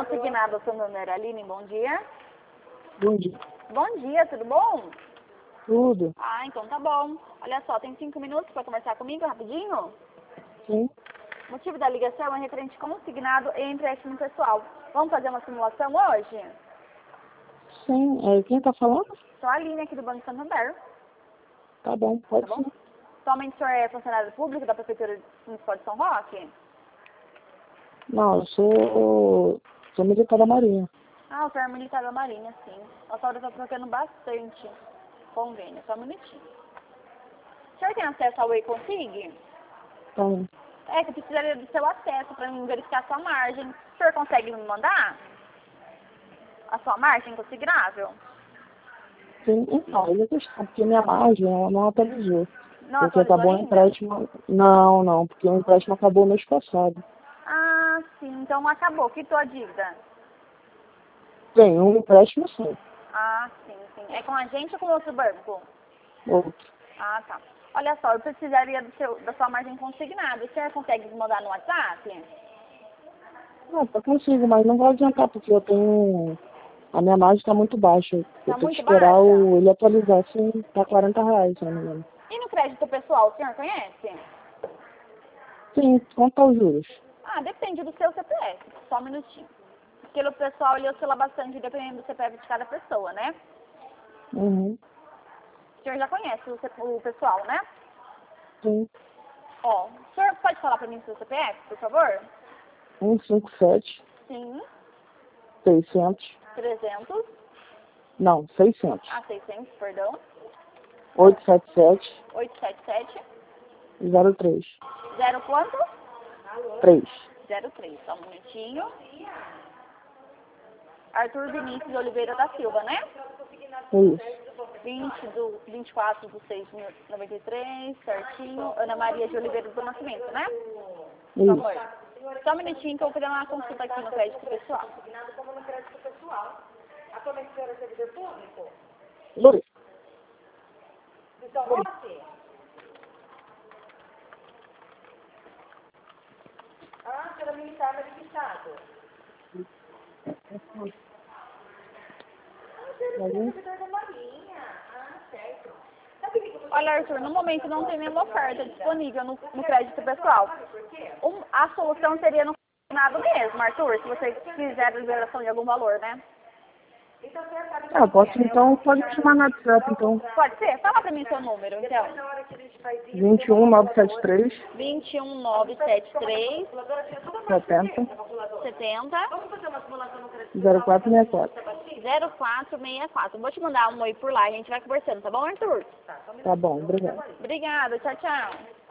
consignado seu número, Aline, bom dia. Bom dia. Bom dia, tudo bom? Tudo? Ah, então tá bom. Olha só, tem 5 minutos para conversar comigo rapidinho? Sim. O motivo da ligação é referente consignado e empréstimo pessoal. Vamos fazer uma simulação hoje? Sim. Quem tá falando? Sou a Aline aqui do Banco Santander, Tá bom, tá pode bom? ser. Atualmente o senhor é funcionário público da Prefeitura Municipal de São Roque? Não, eu sou militar da Marinha. Ah, o senhor é militar da Marinha, sim. A senhora está trocando bastante convênio, só um minutinho. O senhor tem acesso ao eConsig? Então, É que eu precisaria do seu acesso para mim verificar a sua margem. O senhor consegue me mandar a sua margem consignável? sim. Então, ele é questão, porque minha margem ela não atualizou. Não Porque atualizou acabou o ainda? empréstimo. Não, porque o empréstimo acabou mês passado. Ah, sim, então acabou. Quitou a dívida? Tem um empréstimo sim. Ah, sim, sim. É com a gente ou com outro banco? Outro. Ah, tá. Olha só, eu precisaria da sua margem consignada. O senhor consegue me mandar no WhatsApp? Não, eu consigo, mas não vou adiantar, porque eu tenho. A minha margem está muito baixa. Eu Tá tenho que muito esperar baixa? ele atualizar assim para R$ 40, se eu não me engano. E no crédito pessoal, o senhor conhece? Sim, quanto aos juros? Ah, depende do seu CPF. Só um minutinho. Porque o pessoal, ele oscila bastante dependendo do CPF de cada pessoa, né? Uhum. O senhor já conhece o pessoal, né? Sim. Ó, o senhor pode falar pra mim o seu CPF, por favor? 157, Sim, 600, 300. não, 600, Ah, 600, perdão. 877, 877. 03, Zero quanto? 3. 03, só um minutinho. Arthur Vinícius de Oliveira da Silva, né? Isso. 24 do 6 de 93, certinho. Ana Maria de Oliveira do Nascimento, né? Por Isso. favor. Só um minutinho que eu vou fazer uma consulta aqui no crédito pessoal. Atualmente o senhor é servidor público? Oi. De São Roque? Ah, o senhor é militar verificado. Ah, o senhor é servidor da Marinha. Ah, certo. Sabe o que você Olha, Arthur, no momento não tem nenhuma oferta disponível no crédito pessoal. A solução seria no nada mesmo, Arthur, se você quiser a liberação de algum valor, né? Então o senhor sabe Pode me chamar no WhatsApp, então. Pode ser? Fala pra mim seu número, então. na hora que a gente faz isso, 21973, 21973 70, 70 vamos fazer uma simulação no crédito 0464. 0464. Vou te mandar um oi por lá, a gente vai conversando, tá bom, Arthur? Tá bom, obrigado. Obrigada, tchau, tchau.